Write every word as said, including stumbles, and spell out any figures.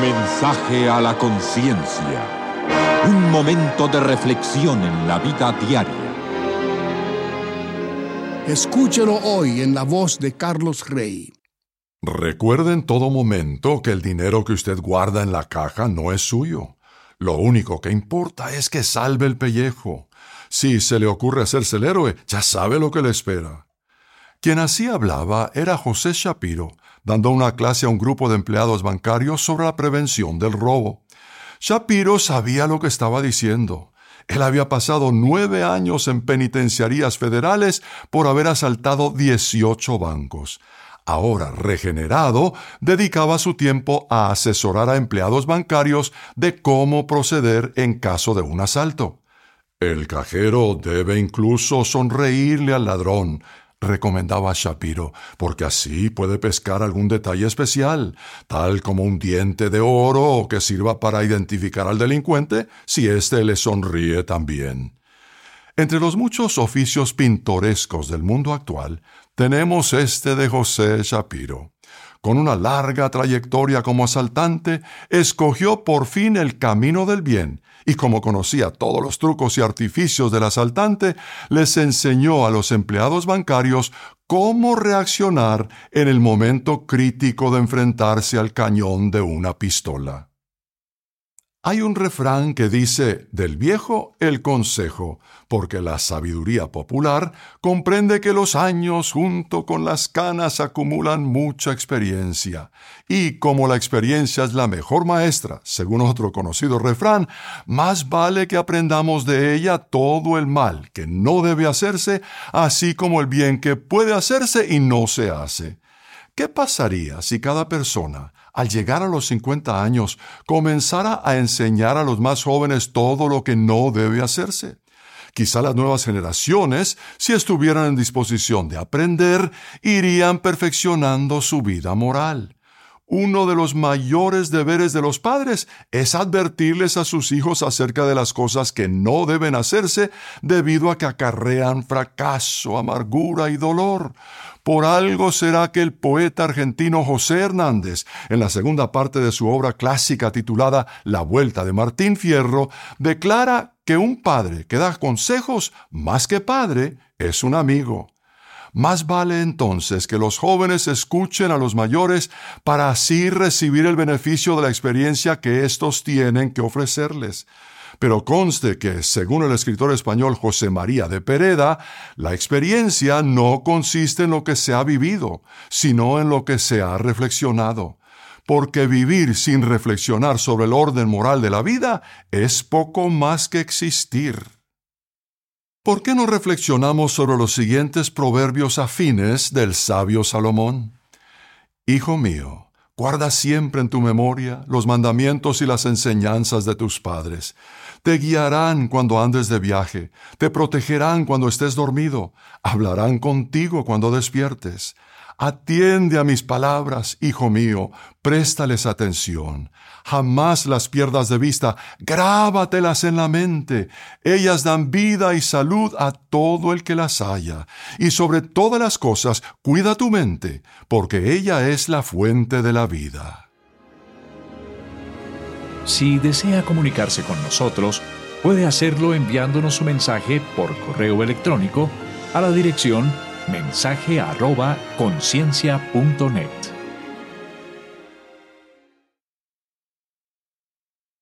Mensaje a la conciencia. Un momento de reflexión en la vida diaria. Escúchelo hoy en la voz de Carlos Rey. Recuerde en todo momento que el dinero que usted guarda en la caja no es suyo. Lo único que importa es que salve el pellejo. Si se le ocurre hacerse el héroe, ya sabe lo que le espera. Quien así hablaba era José Shapiro, dando una clase a un grupo de empleados bancarios sobre la prevención del robo. Shapiro sabía lo que estaba diciendo. Él había pasado nueve años en penitenciarías federales por haber asaltado dieciocho bancos. Ahora, regenerado, dedicaba su tiempo a asesorar a empleados bancarios de cómo proceder en caso de un asalto. El cajero debe incluso sonreírle al ladrón, recomendaba Shapiro, porque así puede pescar algún detalle especial, tal como un diente de oro que sirva para identificar al delincuente si éste le sonríe también. Entre los muchos oficios pintorescos del mundo actual, tenemos este de José Shapiro. Con una larga trayectoria como asaltante, escogió por fin el camino del bien, y como conocía todos los trucos y artificios del asaltante, les enseñó a los empleados bancarios cómo reaccionar en el momento crítico de enfrentarse al cañón de una pistola. Hay un refrán que dice, del viejo el consejo, porque la sabiduría popular comprende que los años junto con las canas acumulan mucha experiencia. Y como la experiencia es la mejor maestra, según otro conocido refrán, más vale que aprendamos de ella todo el mal que no debe hacerse, así como el bien que puede hacerse y no se hace. ¿Qué pasaría si cada persona, al llegar a los cincuenta años, comenzara a enseñar a los más jóvenes todo lo que no debe hacerse? Quizá las nuevas generaciones, si estuvieran en disposición de aprender, irían perfeccionando su vida moral. Uno de los mayores deberes de los padres es advertirles a sus hijos acerca de las cosas que no deben hacerse debido a que acarrean fracaso, amargura y dolor. Por algo será que el poeta argentino José Hernández, en la segunda parte de su obra clásica titulada La Vuelta de Martín Fierro, declara que un padre que da consejos, más que padre, es un amigo. Más vale entonces que los jóvenes escuchen a los mayores para así recibir el beneficio de la experiencia que éstos tienen que ofrecerles. Pero conste que, según el escritor español José María de Pereda, la experiencia no consiste en lo que se ha vivido, sino en lo que se ha reflexionado. Porque vivir sin reflexionar sobre el orden moral de la vida es poco más que existir. ¿Por qué no reflexionamos sobre los siguientes proverbios afines del sabio Salomón? Hijo mío, guarda siempre en tu memoria los mandamientos y las enseñanzas de tus padres. Te guiarán cuando andes de viaje, te protegerán cuando estés dormido, hablarán contigo cuando despiertes. Atiende a mis palabras, hijo mío, préstales atención. Jamás las pierdas de vista, grábatelas en la mente. Ellas dan vida y salud a todo el que las haya. Y sobre todas las cosas, cuida tu mente, porque ella es la fuente de la vida. Si desea comunicarse con nosotros, puede hacerlo enviándonos su mensaje por correo electrónico a la dirección mensaje arroba conciencia punto net.